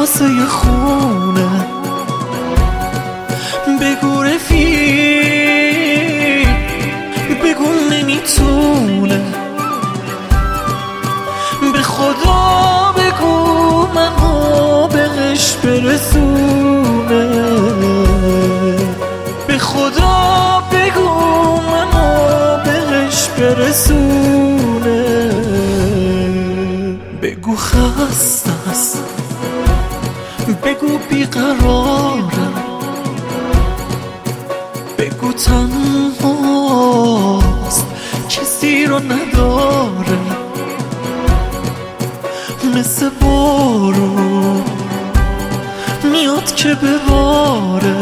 کاسه خونه. بگو رفیق، بگو نمیتونه، به خدا بگو منو بهش برسونه. به خدا بگو منو بهش برسونه. بگو خسته است، بگو بیقرارم، بگو تنهاست کسی رو نداره، مثل بارون میاد که بباره.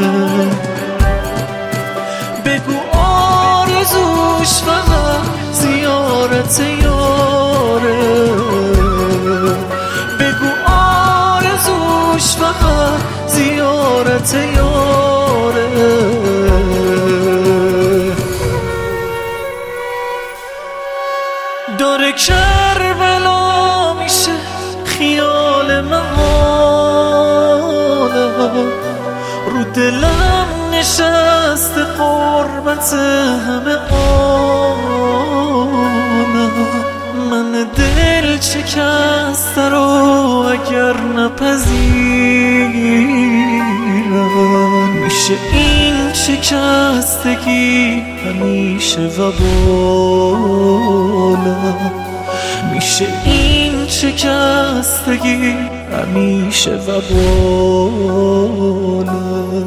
بگو آرزوش فقط زیارت یاره. بگو آرزوش فقط زیارت یاره. داره کربلا میشه خیال محاله، رو دلم نشسته قربت همه عالم. من دل شکسته رو اگر نپذیرم، میشه این شکستگی همیشه وبالم. میشه این شکستگی همیشه وبالم.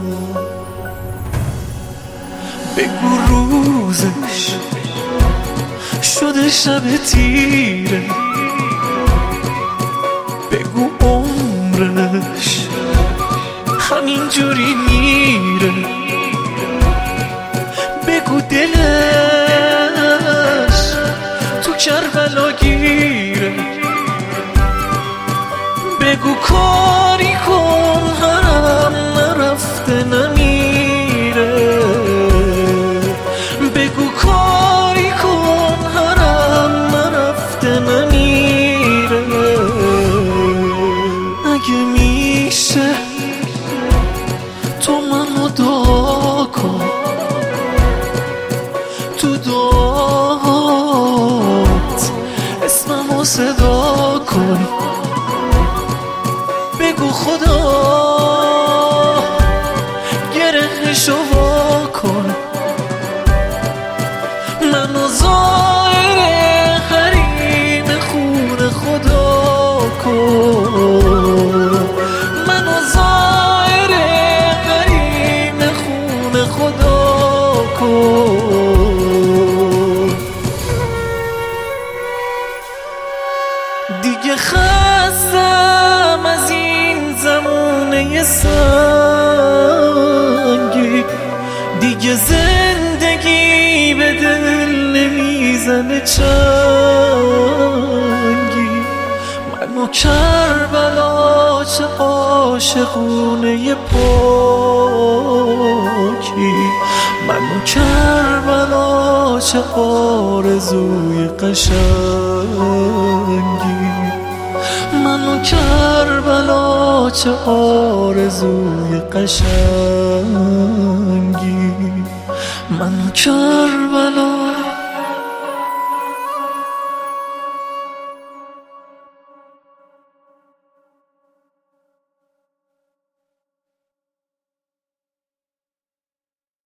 بگو روزش شده شب تیره، بگو عمرش همینجوری میره. بگو دلش تو کربلا گیره. بگو کاری کن هرم نرفته نمیره. بگو کاری کن هرم نرفته نمیره. اگه میشه تو منو دعا کن، تو دعات اسممو صدا کن. بگو خدا گرهشو وا کن. منو زائر حریم خون خدا کن. منو زائر حریم خون خدا کن. دیگه خستم از این زمونه سنگی، دیگه زندگی به دل نمیزنه چنگی. منو کربلا چه عاشقونه پاکی، منو کربلا چه آرزوی قشنگی. منو کربلا چه آرزوی قشنگی. منو کربلا